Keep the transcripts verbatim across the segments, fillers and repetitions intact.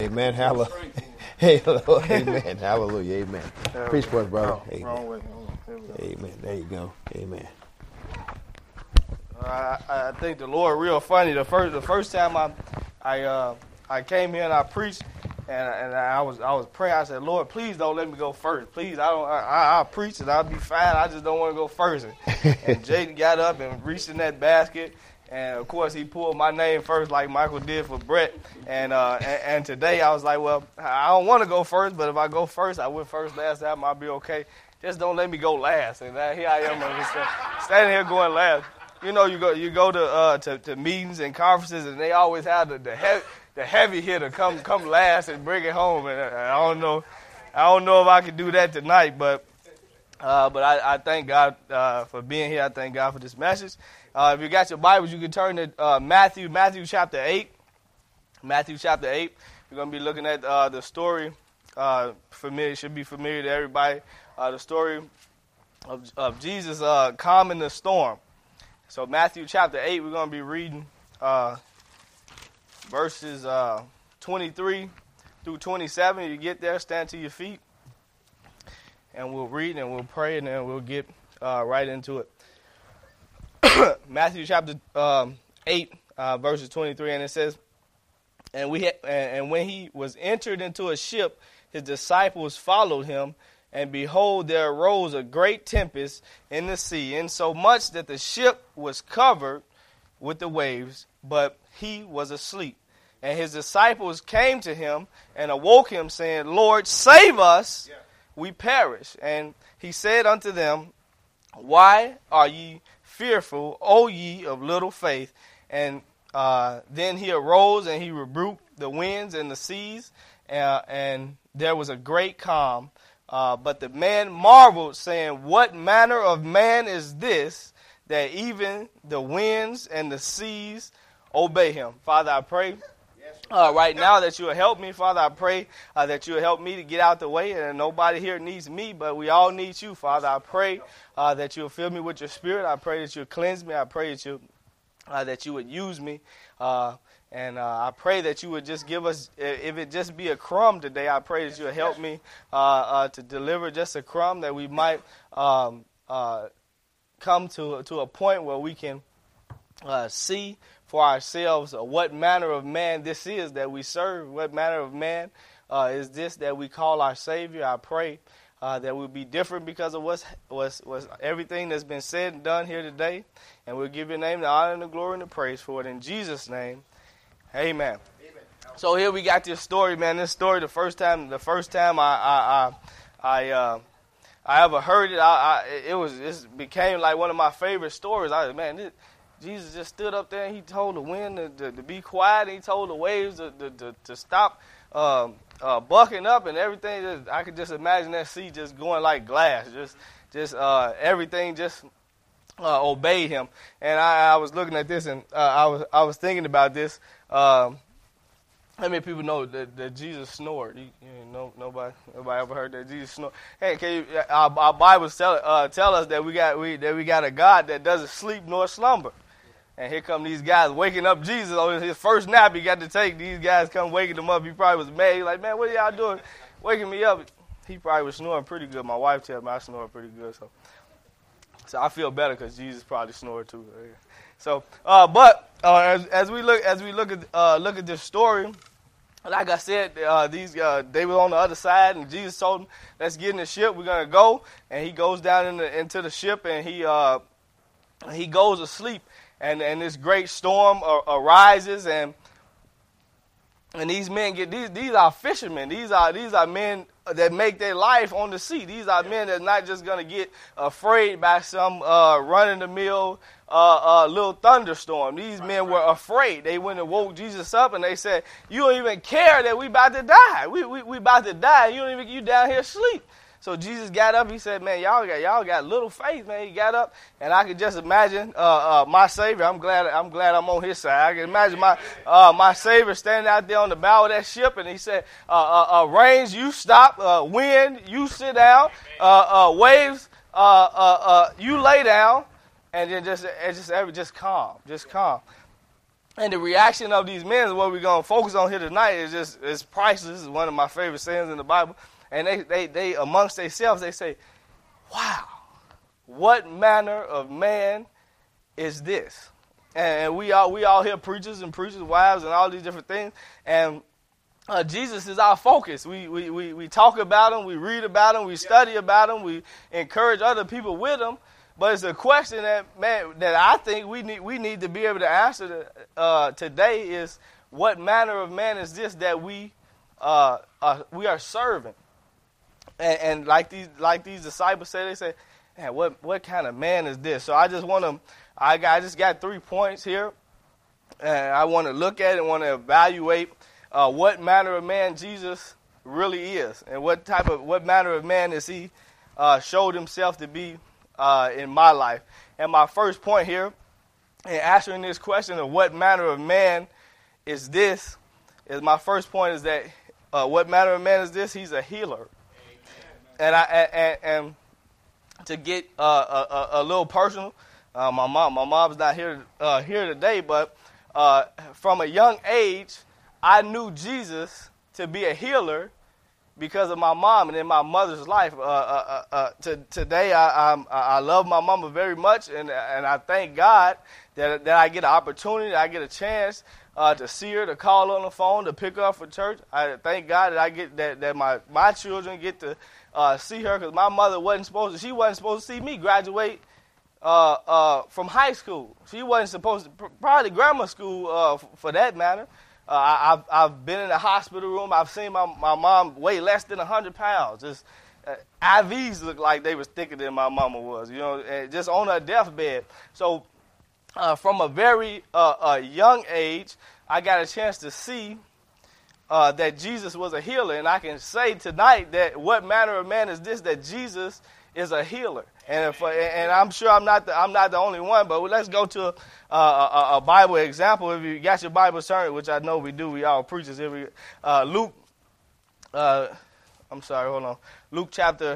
Amen. Hallelujah. Amen. Hallelujah. Amen. Preach for us, brother. Oh, Amen. wrong way. Amen. There you go. Amen. Uh, I, I think the Lord real funny. The first the first time I I uh, I came here and I preached and and I was I was praying. I said, Lord, please don't let me go first. Please, I don't. I, I'll preach and I'll be fine. I just don't want to go first. And, and Jaden got up and reached in that basket. And, of course, he pulled my name first like Michael did for Brett. And, uh, and and today I was like, well, I don't want to go first, but if I go first, I went first last time, I'll be okay. Just don't let me go last. And uh, here I am I'm just, uh, standing here going last. You know, you go you go to uh, to, to meetings and conferences, and they always have the the heavy, the heavy hitter come come last and bring it home. And I don't know, I don't know if I can do that tonight, but uh, but I, I thank God uh, for being here. I thank God for this message. Uh, if you got your Bibles, you can turn to uh, Matthew, Matthew chapter eight. Matthew chapter eight. We're going to be looking at uh, the story. Uh, familiar should be familiar to everybody. Uh, the story of, of Jesus uh, calming the storm. So Matthew chapter eight, we're going to be reading uh, verses uh, twenty-three through twenty-seven. You get there, stand to your feet, and we'll read and we'll pray, and then we'll get uh, right into it. Matthew chapter um, eight, uh, verses twenty-three, and it says, and we ha- and when he was entered into a ship, his disciples followed him, and behold, there arose a great tempest in the sea, insomuch that the ship was covered with the waves, but he was asleep. And his disciples came to him and awoke him, saying, Lord, save us, yeah. we perish. And he said unto them, why are ye fearful, O ye of little faith? And uh, then he arose and he rebuked the winds and the seas, uh, and there was a great calm. Uh, but the man marveled, saying, what manner of man is this, that even the winds and the seas obey him? Father, I pray uh, right now that you will help me. Father, I pray uh, that you will help me to get out the way. And nobody here needs me, but we all need you. Father, I pray uh, that you will fill me with your spirit. I pray that you will cleanse me. I pray that you uh, that you would use me. Uh, and uh, I pray that you would just give us, if it just be a crumb today, I pray that you will help me uh, uh, to deliver just a crumb, that we might um, uh, come to, to a point where we can uh, see for ourselves uh, what manner of man this is that we serve, what manner of man uh, is this that we call our Savior. I pray uh, that we'll be different because of what's, what's, what's everything that's been said and done here today, and we'll give your name the honor and the glory and the praise for it. In Jesus' name, amen. Amen. So here we got this story, man. This story, the first time, the first time I I I, I, uh, I ever heard it, I, I it was it became like one of my favorite stories. I man, this, Jesus just stood up there and he told the wind to, to, to be quiet. And he told the waves to to, to, to stop um, uh, bucking up and everything. Just, I could just imagine that sea just going like glass. Just just uh, everything just uh, obeyed him. And I, I was looking at this and uh, I was I was thinking about this. Um, how many people know that, that Jesus snored? You, you know, nobody, nobody ever heard that Jesus snored. Hey, can you, our, our Bibles tell uh, tell us that we got we that we got a God that doesn't sleep nor slumber. And here come these guys waking up Jesus on his first nap he got to take. These guys come waking him up. He probably was mad. He's like, man, what are y'all doing, waking me up? He probably was snoring pretty good. My wife tells me I snore pretty good, so so I feel better because Jesus probably snored too. So, uh, but uh, as, as we look as we look at uh, look at this story, like I said, uh, these uh, they were on the other side, and Jesus told them, "Let's get in the ship. We're gonna go." And he goes down in the, into the ship, and he uh, he goes asleep, and and this great storm uh, arises, and and these men get these these are fishermen. These are these are men that make their life on the sea. These are men that's not just gonna get afraid by some uh, run-of-the-mill Uh, uh, little thunderstorm. These men were afraid. They went and woke Jesus up and they said, "You don't even care that we about to die. We we we about to die. You don't even you down here asleep." So Jesus got up. He said, "Man, y'all got y'all got little faith, man." He got up, and I could just imagine uh, uh, my Savior. I'm glad I'm glad I'm on his side. I can imagine my uh, my Savior standing out there on the bow of that ship, and he said, uh, uh, uh, "Rains, you stop. Uh, wind, you sit down. Uh, uh, waves, uh, uh, uh, you lay down." And then just, it's just, every, just calm, just calm. And the reaction of these men is what we're going to focus on here tonight. Is just it's priceless. This is one of my favorite sayings in the Bible. And they, they, they amongst themselves, they say, wow, what manner of man is this? And we all we all hear preachers and preachers' wives and all these different things. And uh, Jesus is our focus. We, we, we, we talk about him. We read about him. We study about him. We encourage other people with him. But it's a question that man that I think we need we need to be able to answer uh, today is what manner of man is this that we uh, uh, we are serving? And, and like these like these disciples say, they say, man, what what kind of man is this? So I just want to I got I just got three points here, and I want to look at it and want to evaluate uh, what manner of man Jesus really is, and what type of what manner of man is he uh, showed himself to be. Uh, in my life. And my first point here in answering this question of what manner of man is this, is my first point is that uh, what manner of man is this? He's a healer. Amen. And I and, and to get uh, a, a, a little personal, uh, my mom my mom's not here uh, here today, but uh, from a young age, I knew Jesus to be a healer because of my mom and in my mother's life. Uh, uh, uh, to, today, I, I I love my mama very much, and and I thank God that that I get an opportunity, I get a chance uh, to see her, to call on the phone, to pick her up for church. I thank God that I get that that my my children get to uh, see her, because my mother wasn't supposed to. She wasn't supposed to see me graduate uh, uh, from high school. She wasn't supposed to, probably grammar school uh, for that matter. Uh, I, I've, I've been in the hospital room. I've seen my, my mom weigh less than one hundred pounds. Just, uh, I Vs looked like they was thicker than my mama was, you know, and just on her deathbed. So uh, from a very uh, uh, young age, I got a chance to see uh, that Jesus was a healer. And I can say tonight that what manner of man is this, that Jesus is a healer. And if, and I'm sure I'm not the, I'm not the only one, but let's go to a, a, a Bible example. If you got your Bible turned, which I know we do, we all preachers every uh, Luke. Uh, I'm sorry, hold on. Luke chapter,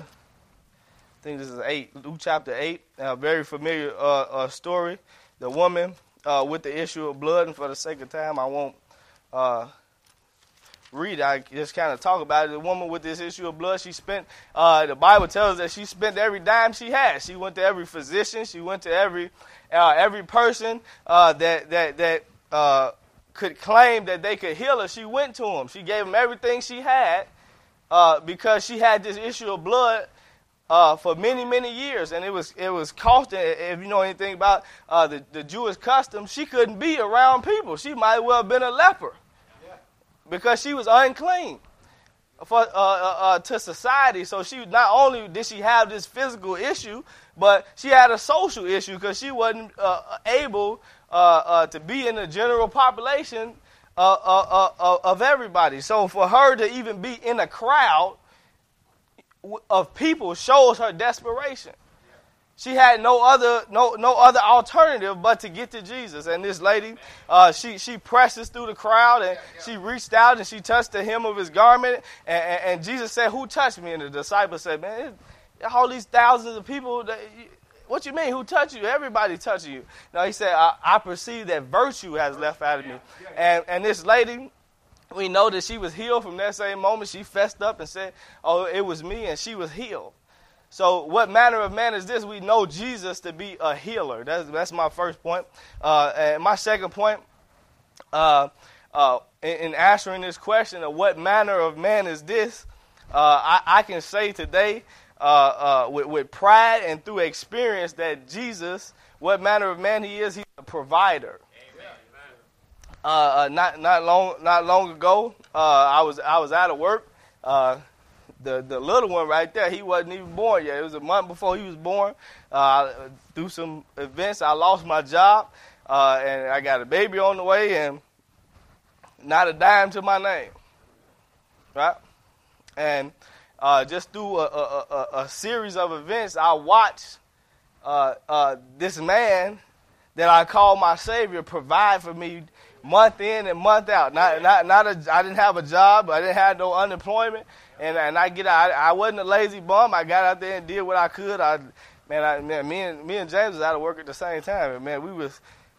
I think this is eight. Luke chapter eight, a very familiar uh, uh, story. The woman uh, with the issue of blood, and for the sake of time, I won't uh, read it. I just kind of talk about it. The woman with this issue of blood, she spent, uh, the Bible tells us that she spent every dime she had. She went to every physician. She went to every uh, every person uh, that that that uh, could claim that they could heal her. She went to them. She gave them everything she had uh, because she had this issue of blood uh, for many, many years. And it was it was costing, if you know anything about uh, the, the Jewish custom, she couldn't be around people. She might well have been a leper, because she was unclean for uh, uh, uh, to society. So she not only did she have this physical issue, but she had a social issue, because she wasn't uh, able uh, uh, to be in the general population uh, uh, uh, of everybody. So for her to even be in a crowd of people shows her desperation. She had no other no no other alternative but to get to Jesus. And this lady, uh, she she presses through the crowd, and she reached out and she touched the hem of his garment. And, and, and Jesus said, "Who touched me?" And the disciples said, "Man, all these thousands of people. That, what you mean? Who touched you? Everybody touched you." No, he said, I, "I perceive that virtue has left out of me." And and this lady, we know that she was healed from that same moment. She fessed up and said, "Oh, it was me," and she was healed. So what manner of man is this? We know Jesus to be a healer. That's that's my first point. Uh, and my second point, uh, uh, in, in answering this question of what manner of man is this, uh, I, I can say today uh, uh, with, with pride and through experience that Jesus, what manner of man he is, he's a provider. Amen. Uh, uh, not not long not long ago, uh, I was I was out of work. Uh, The the little one right there, he wasn't even born yet. It was a month before he was born. Uh, through some events, I lost my job, uh, and I got a baby on the way, and not a dime to my name, right? And uh, just through a, a, a, a series of events, I watched uh, uh, this man that I call my Savior provide for me month in and month out. Not not not a, I didn't have a job. I didn't have no unemployment. And and I get out. I wasn't a lazy bum. I got out there and did what I could. I man, I, man me and me and James was out of work at the same time. And man, we was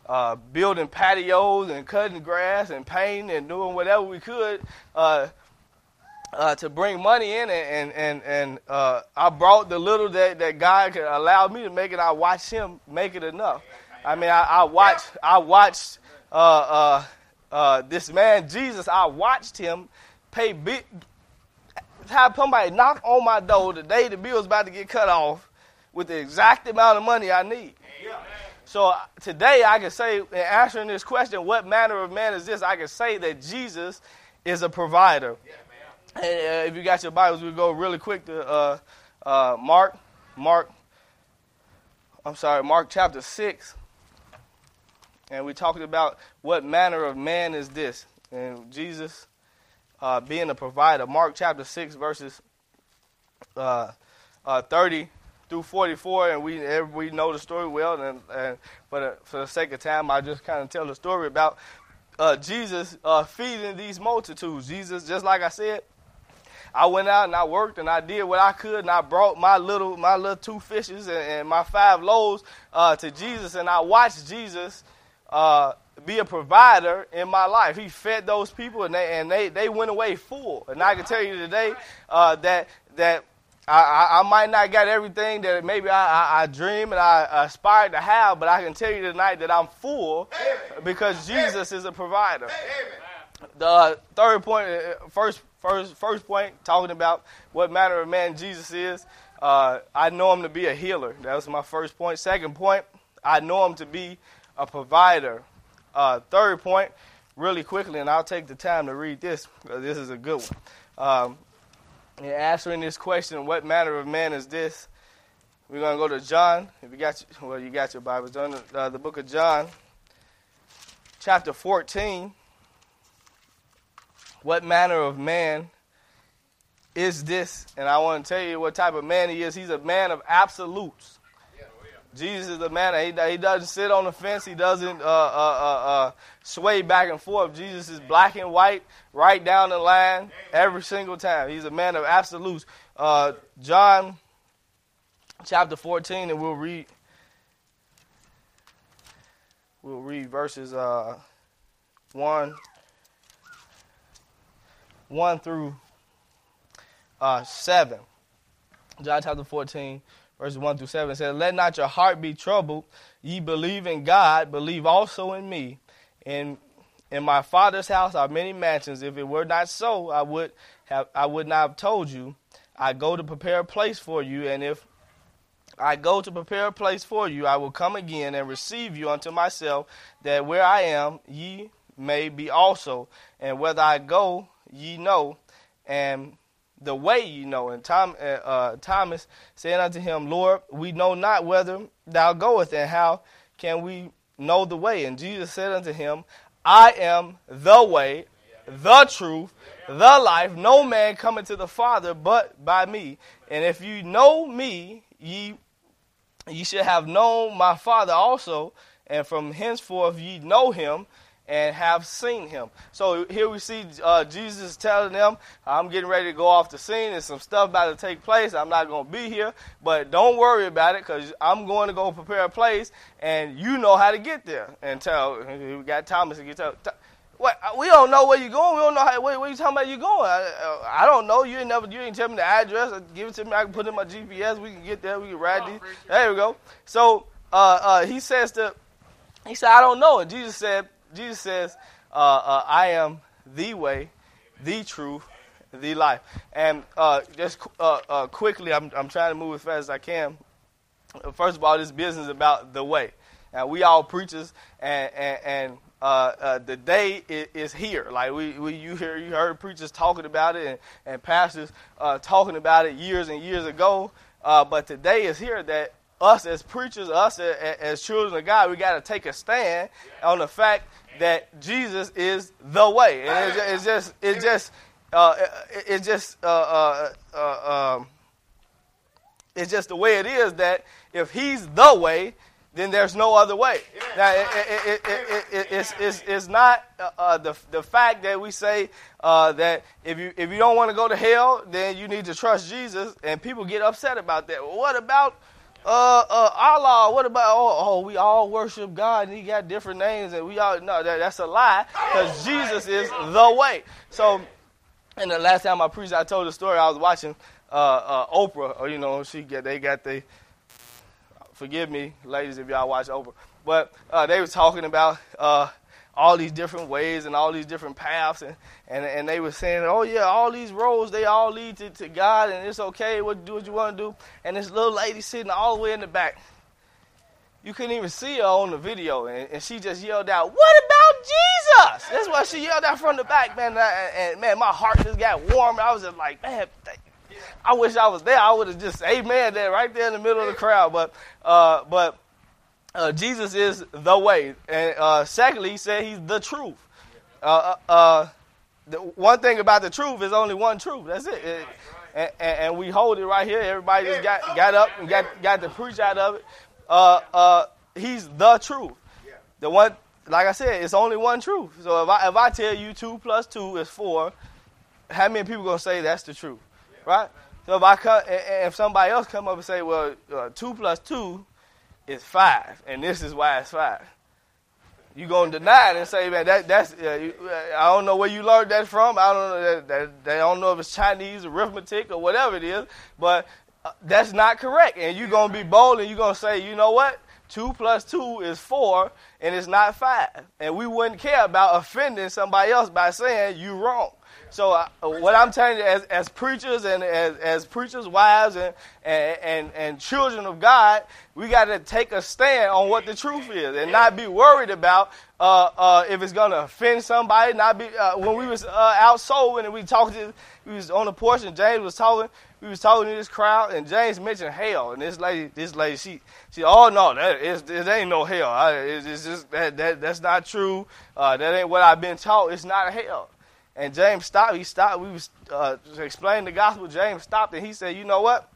uh, building patios and cutting grass and painting and doing whatever we could uh, uh, to bring money in. And and and, and uh, I brought the little that, that God could allow me to make it. I watched Him make it enough. I mean, I, I watched I watched uh, uh, uh, this man Jesus. I watched him pay big. Have somebody knock on my door the day the bill's about to get cut off with the exact amount of money I need. Yeah. So today I can say, in answering this question, what manner of man is this? I can say that Jesus is a provider. Yeah, and uh, if you got your Bibles, we'll go really quick to uh, uh, Mark, Mark, I'm sorry, Mark chapter six. And we talked about what manner of man is this. And Jesus uh, being a provider. Mark chapter six, verses uh, uh, thirty through forty-four. And we we know the story well. And, and for, the, for the sake of time, I just kind of tell the story about uh, Jesus uh, feeding these multitudes. Jesus, just like I said, I went out and I worked and I did what I could, and I brought my little my little two fishes and, and my five loaves uh, to Jesus. And I watched Jesus Uh, be a provider in my life. He fed those people, and they and they, they went away full. And I can tell you today uh, that that I, I, I might not got everything that maybe I, I, I dream and I aspired to have, but I can tell you tonight that I'm full because Jesus is a provider. The third point, first first first point, talking about what manner of man Jesus is. Uh, I know him to be a healer. That was my first point. Second point, I know him to be a provider. Uh, third point, really quickly, and I'll take the time to read this because this is a good one. Um, in answering this question, what manner of man is this? We're going to go to John. If you got, your, well, you got your Bible. John, uh, the book of John, chapter fourteen. What manner of man is this? And I want to tell you what type of man he is. He's a man of absolutes. Jesus is a man. He, he doesn't sit on the fence. He doesn't uh, uh, uh, uh, sway back and forth. Jesus is black and white, right down the line, every single time. He's a man of absolutes. Uh, John chapter fourteen, and we'll read. We'll read verses uh, one, one through uh, seven. John chapter fourteen. Verses one through seven says, "Let not your heart be troubled. Ye believe in God, believe also in me. In in my Father's house are many mansions. If it were not so, I would have I would not have told you. I go to prepare a place for you, and if I go to prepare a place for you, I will come again and receive you unto myself, that where I am, ye may be also. And whether I go, ye know, and the way you know." And Tom, uh, uh, Thomas said unto him, "Lord, we know not whither thou goest, and how can we know the way?" And Jesus said unto him, "I am the way, the truth, the life. No man cometh to the Father but by me. And if you know me, ye, ye should have known my Father also, and from henceforth ye know him, and have seen him." So here we see uh, Jesus telling them, "I'm getting ready to go off the scene. There's some stuff about to take place. I'm not going to be here, but don't worry about it, because I'm going to go prepare a place, and you know how to get there." And tell, we got Thomas and tell, "What? We don't know where you're going. We don't know how. Where, where you talking about you going? I, I don't know. You ain't never. You ain't tell me the address. Give it to me. I can put it in my G P S. We can get there. We can ride these. There we go." So uh, uh, he says to, he said, "I don't know." And Jesus said. Jesus says, uh, uh, "I am the way, the truth, the life." And uh, just uh, uh, quickly, I'm, I'm trying to move as fast as I can. First of all, this business is about the way. Now, we all preachers, and and, and uh, uh, the day is, is here. Like we, we, you hear, you heard preachers talking about it, and, and pastors uh, talking about it years and years ago. Uh, but today is here that us as preachers, us as, as children of God, we got to take a stand on the fact that Jesus is the way. And it's, it's just, it's just, uh, it's just, uh, uh, uh, um, it's just the way it is. That if He's the way, then there's no other way. Now, it, it, it, it, it, it's, it's, it's not uh, the the fact that we say uh, that if you if you don't want to go to hell, then you need to trust Jesus, and people get upset about that. Well, what about Uh, uh, Allah, what about, oh, oh, we all worship God and he got different names and we all, no, that, that's a lie because Jesus is the way. So, and the last time I preached, I told the story, I was watching uh, uh, Oprah, or, you know, she get, they got the, forgive me, ladies, if y'all watch Oprah, but uh, they was talking about uh, all these different ways and all these different paths, and, and, and they were saying, oh, yeah, all these roads, they all lead to, to God, and it's okay, what, do what you want to do. And this little lady sitting all the way in the back, you couldn't even see her on the video, and, and she just yelled out, what about Jesus? That's why she yelled out from the back, man, and, I, and man, my heart just got warm. I was just like, man, I wish I was there. I would have just, amen, there, right there in the middle of the crowd. But, uh, but uh, Jesus is the way. And uh, secondly, he said he's the truth. Uh, uh, the one thing about the truth is only one truth. That's it. it and, and, and we hold it right here. Everybody just got, got up and got, got to preach out of it. Uh, uh, he's the truth. The one, like I said, it's only one truth. So if I if I tell you two plus two is four, how many people gonna say that's the truth, right? So if I come, if somebody else come up and say, well, uh, two plus two is five, and this is why it's five, you gonna deny it and say, man, that that's uh, you, uh, I don't know where you learned that from. I don't know that, that, that I don't know if it's Chinese arithmetic or whatever it is, but uh, that's not correct. And you're gonna be bold and you're gonna say, you know what? Two plus two is four, and it's not five. And we wouldn't care about offending somebody else by saying you wrong. So uh, what I'm telling you, as, as preachers and as, as preachers' wives and, and, and, and children of God, we got to take a stand on what the truth is and not be worried about uh, uh, if it's going to offend somebody. Not be uh, when we was uh, out soul and we talked to, we was on the porch and James was talking. We was talking to this crowd and James mentioned hell, and this lady, this lady, she, she, oh no, that is, it ain't no hell. I, it's, it's just that, that that's not true. Uh, that ain't what I've been taught. It's not a hell. And James stopped. He stopped. We was uh, explaining the gospel. James stopped and he said, "You know what?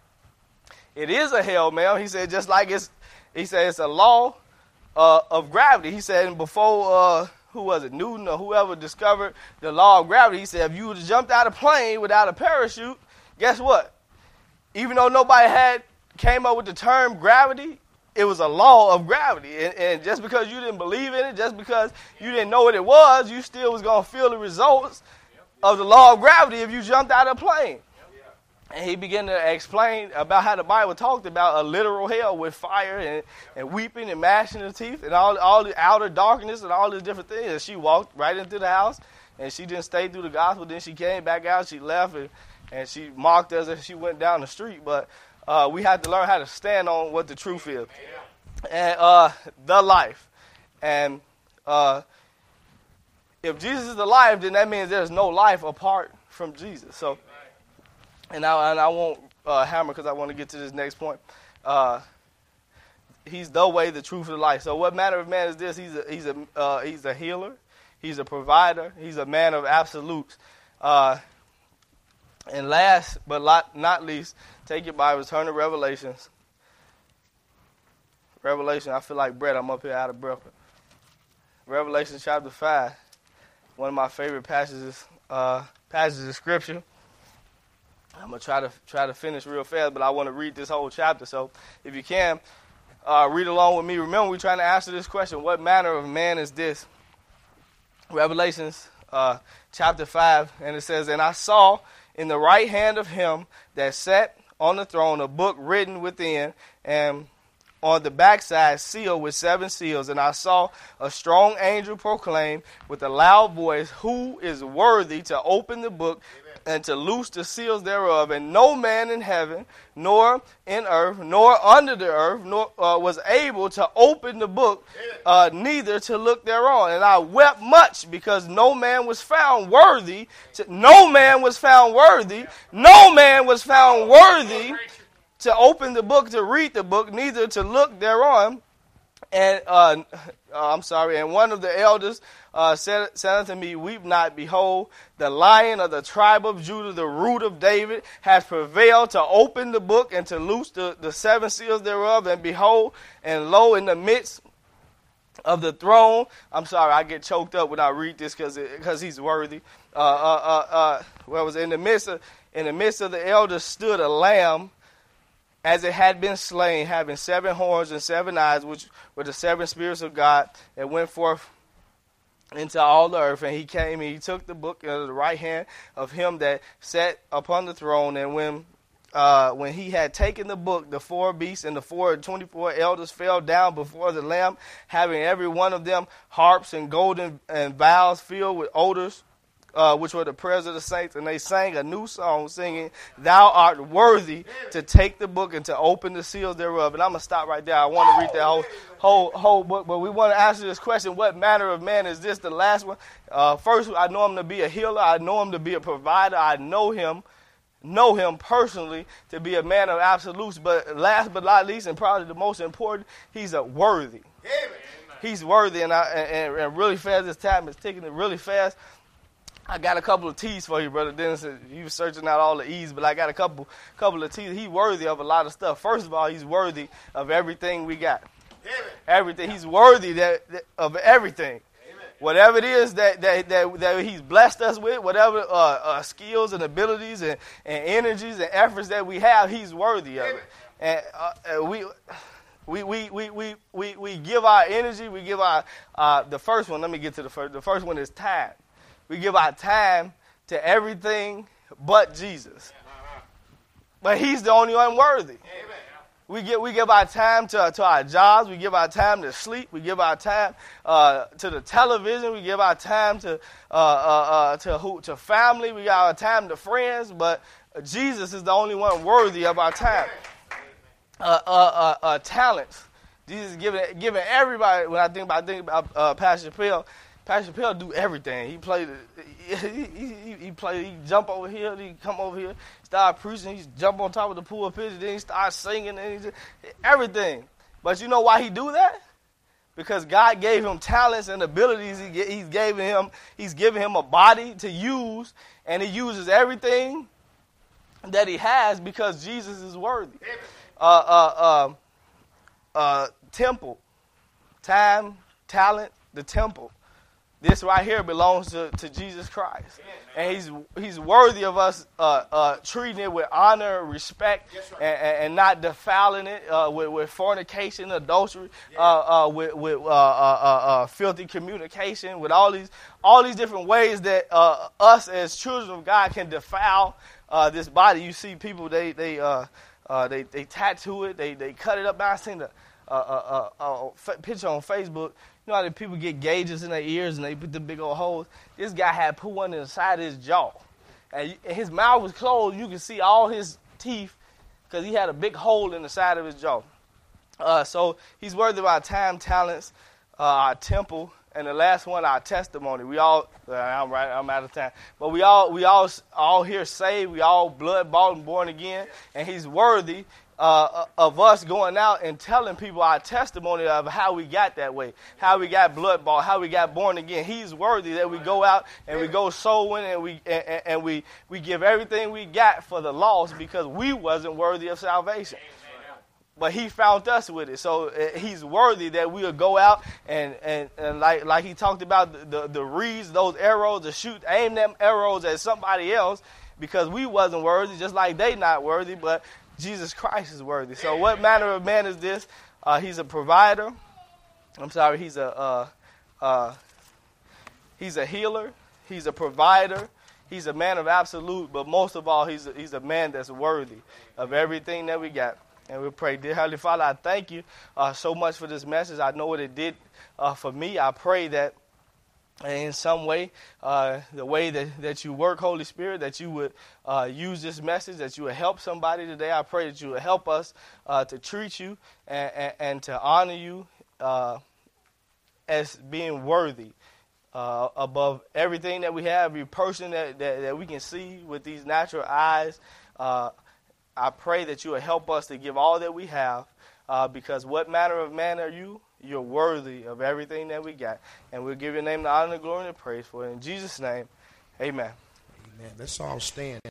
It is a hell, ma'am." He said, "Just like it's," he said, "it's a law uh, of gravity." He said, and before uh, who was it, Newton or whoever discovered the law of gravity, he said, if you would have jumped out of a plane without a parachute, guess what? Even though nobody had came up with the term gravity, it was a law of gravity. And, and just because you didn't believe in it, just because you didn't know what it was, you still was going to feel the results of the law of gravity if you jumped out of a plane. And he began to explain about how the Bible talked about a literal hell with fire and, and weeping and gnashing of teeth and all, all the outer darkness and all these different things. And she walked right into the house, and she didn't stay through the gospel. Then she came back out. She left, and, and she mocked us as she went down the street. But uh, we had to learn how to stand on what the truth is. And uh, the life. And uh, if Jesus is the life, then that means there's no life apart from Jesus. So. And I, and I won't uh, hammer because I want to get to this next point. Uh, he's the way, the truth, and the life. So what manner of man is this? He's a, he's a, uh, he's a healer. He's a provider. He's a man of absolutes. Uh, and last but not least, take your Bibles, turn to Revelations. Revelation, I feel like Brett. I'm up here out of breath. Revelation chapter five, one of my favorite passages, uh, passages of Scripture. I'm going to try to try to finish real fast, but I want to read this whole chapter. So if you can, uh, read along with me. Remember, we're trying to answer this question, what manner of man is this? Revelations uh, chapter five, and it says, and I saw in the right hand of him that sat on the throne a book written within, and on the backside sealed with seven seals. And I saw a strong angel proclaim with a loud voice, who is worthy to open the book and to loose the seals thereof? And no man in heaven, nor in earth, nor under the earth, nor uh, was able to open the book, uh, neither to look thereon. And I wept much because no man was found worthy. To, no man was found worthy. No man was found worthy to open the book, to read the book, neither to look thereon. And uh, uh, I'm sorry. And one of the elders uh, said, said unto me, weep not. Behold, the Lion of the tribe of Judah, the root of David, has prevailed to open the book and to loose the, the seven seals thereof. And behold, and lo, in the midst of the throne, I'm sorry, I get choked up when I read this because because he's worthy. Uh, uh, uh, uh, well, it was in the midst of in the midst of the elders stood a lamb as it had been slain, having seven horns and seven eyes, which were the seven spirits of God, that went forth into all the earth. And he came and he took the book out of the right hand of him that sat upon the throne. And when uh, when he had taken the book, the four beasts and the four and twenty-four elders fell down before the Lamb, having every one of them harps and golden and vials filled with odors, Uh, which were the prayers of the saints, and they sang a new song, singing, "Thou art worthy to take the book and to open the seals thereof." And I'm gonna stop right there. I want to read that whole whole whole book, but we want to answer this question: what manner of man is this? The last one. Uh, first, I know him to be a healer. I know him to be a provider. I know him, know him personally to be a man of absolutes. But last but not least, and probably the most important, he's a worthy. Amen. He's worthy, and I and, and really fast. This time is ticking it really fast. I got a couple of T's for you, Brother Dennis. You were searching out all the E's, but I got a couple couple of T's. He's worthy of a lot of stuff. First of all, he's worthy of everything we got. Amen. Everything. He's worthy that, that of everything. Amen. Whatever it is that that, that, that he's blessed us with, whatever uh, uh, skills and abilities and, and energies and efforts that we have, he's worthy of it. And uh, we... We, we we we we we give our energy, we give our, uh, the first one, let me get to the first. The first one is time. We give our time to everything but Jesus. But he's the only one worthy. Amen. We give, we give our time to, to our jobs. We give our time to sleep. We give our time uh, to the television. We give our time to uh, uh, uh, to who, to family. We give our time to friends. But Jesus is the only one worthy of our time. Uh, uh, uh, uh, talents. Jesus is giving, giving everybody, when I think about, I think about uh, Pastor Chappelle, Pastor Chappelle do everything. He played, he, he, he played, he jump over here, he come over here, start preaching, he jump on top of the pulpit, then he start singing, and he just, everything. But you know why he do that? Because God gave him talents and abilities. He, he's giving him, he's giving him a body to use, and he uses everything that he has because Jesus is worthy. Uh, uh, uh, uh, temple, time, talent, the temple. This right here belongs to, to Jesus Christ. And he's he's worthy of us uh, uh, treating it with honor, respect, right. and, and not defiling it uh, with, with fornication, adultery, yeah. uh, uh, with, with uh, uh, uh, filthy communication, with all these all these different ways that uh, us as children of God can defile uh, this body. You see people, they they uh, uh, they, they tattoo it, they, they cut it up. Now I seen the uh, uh, uh, uh, picture on Facebook. You know how the people get gauges in their ears and they put the big old holes? This guy had put one inside his jaw. And his mouth was closed. You could see all his teeth because he had a big hole in the side of his jaw. Uh, so he's worthy of our time, talents, uh, our temple, and the last one, our testimony. We all, uh, I'm right, I'm out of time. But we all, we all, all here saved. We all blood bought and born again. And he's worthy Uh, of us going out and telling people our testimony of how we got that way, how we got blood bought, how we got born again. He's worthy that we go out and we go soul winning and we and, and we we give everything we got for the lost because we wasn't worthy of salvation. But he found us with it. So uh, he's worthy that we would go out and, and, and like like he talked about the, the, the reeds, those arrows, to shoot, aim them arrows at somebody else because we wasn't worthy, just like they not worthy, but Jesus Christ is worthy. So what manner of man is this? Uh, he's a provider. I'm sorry, he's a uh, uh, he's a healer. He's a provider. He's a man of absolute, but most of all, he's a, he's a man that's worthy of everything that we got. And we pray, dear Heavenly Father, I thank you uh, so much for this message. I know what it did uh, for me. I pray that in some way, uh, the way that, that you work, Holy Spirit, that you would uh, use this message, that you would help somebody today. I pray that you would help us uh, to treat you and, and, and to honor you uh, as being worthy uh, above everything that we have, every person that, that, that we can see with these natural eyes. Uh, I pray that you would help us to give all that we have uh, because what manner of man are you? You're worthy of everything that we got. And we'll give your name the honor, the glory, and the praise for it. In Jesus' name, amen. Amen. Let's all stand.